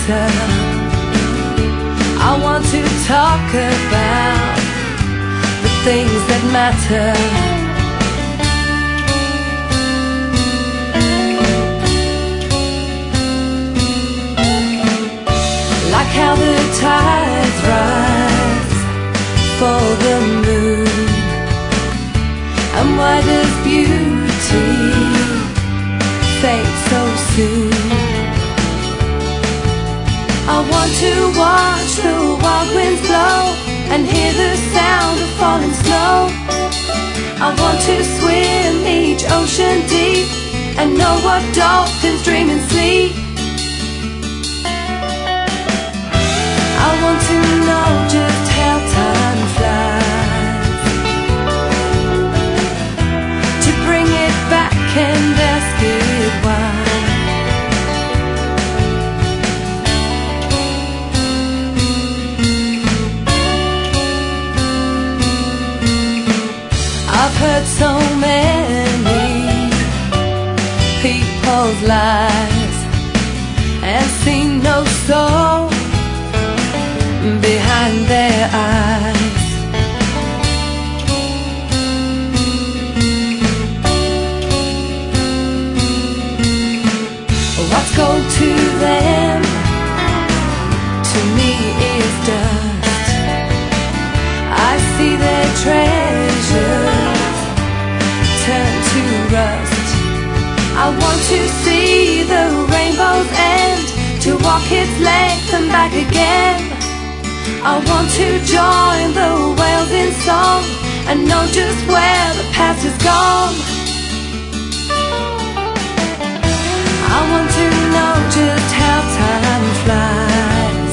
matter. I want to talk about the things that matter. Like how the tides rise for the moon, and why does beauty fade so soon? I want to watch the wild winds blow and hear the sound of falling snow. I want to swim each ocean deep and know what dolphins dream in sleep. I want to know just how time flies, to bring it back and ask it why. I've heard so many people's lies and seen no soul behind their eyes. What's gold to them, to me is dust. I see their treasures turn to rust. I want to see the rainbow's end, to walk its length and back again. I want to join the whales in song and know just where the past has gone. I want to know just how time flies,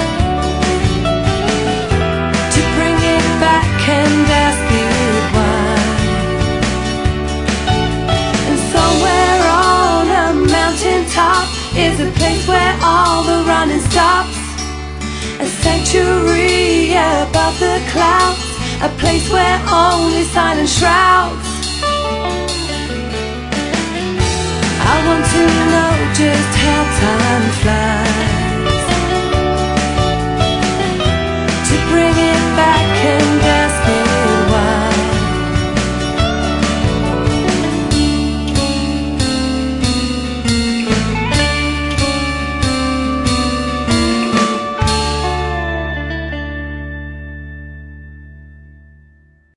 to bring it back and ask it why. And somewhere on a mountain top is a place where all the running stops, a sanctuary above the clouds, a place where only silence shrouds. I want to know just how time flies.